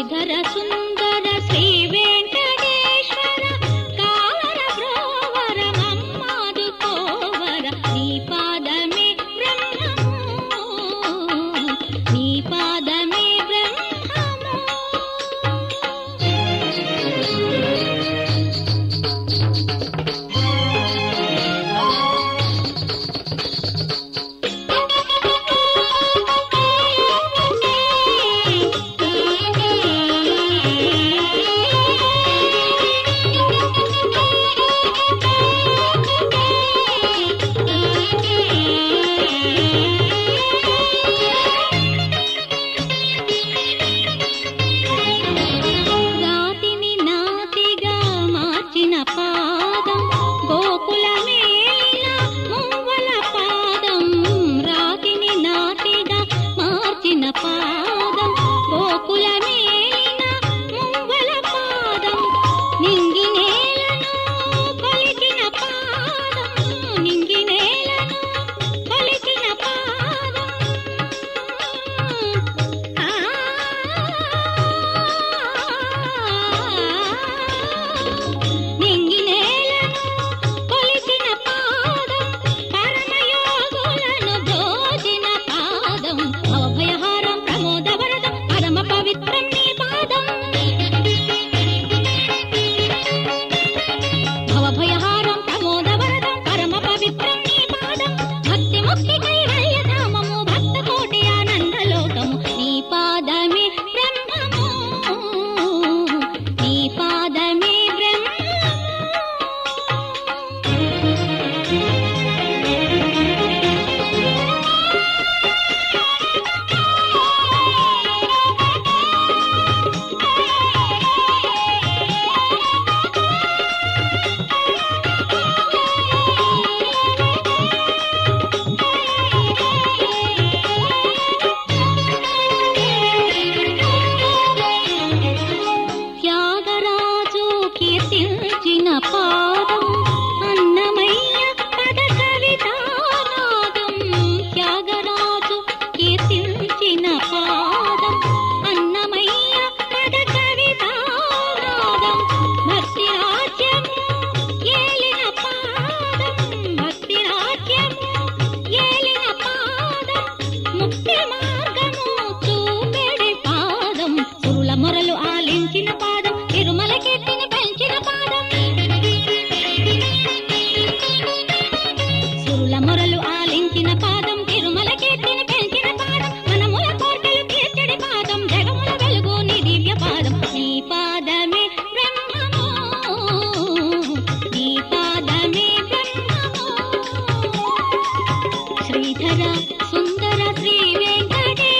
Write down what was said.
శ్రీధర సుందర శ్రీ వెంకటేశ్వర కావర బ్రోవర మమ్మాదుకోవర నీ పాదమే బ్రహ్మము నీ పాదమే బ్రహ్మము. రాతిని నాతిగా మార్చిన పాదం గోకుల మేలిన మువ్వల పాదం రాతిని నాతిగా మార్చిన పాదం గోకుల మేలిన మువ్వల పాదం నింగి నేలను కొలిచిన పాదం నింగి నేలను కొలిచిన పాదం నింగి నేలను కొలిచిన పాదం పరమయోగులను దోచిన పాదం అవభయహారం ప్రమోదవరదం పరమ పవిత్రం నీ పాదం భవభయహారం ప్రమోదవరదం పరమ పవిత్రం నీ పాదం భక్తి ముక్తి కైవల్యధామము భక్త కోటి ఆనందలోకము నీ పాదమే బ్రహ్మము నీ పాదమే బ్రహ్మము. త్యాగరాజు కీర్తించిన పాదం అన్నమయ్య పద కవితానాదం త్యాగరాజు కీర్తించిన పాదం అన్నమయ్య పద కవితానాదం భక్తి రాజ్యము ఏలిన పాదం భక్తి రాజ్యము ఏలిన పాదం ముక్తి మార్గము చూపెడి పాదం సురుల మొరలు ఆలించిన పాదం తిరుమల కీర్తిని పెంచిన పాదం సురుల మొరలు ఆలించిన పాదం తిరుమల కీర్తిని పెంచిన పాదం మనముల కోర్కెలు తీర్చడి పాదం జగముల వెలుగు నీ దివ్య పాదం నీ పాదమే బ్రహ్మము నీ పాదమే బ్రహ్మము. శ్రీధర సుందర శ్రీ వెంకటేశ్వర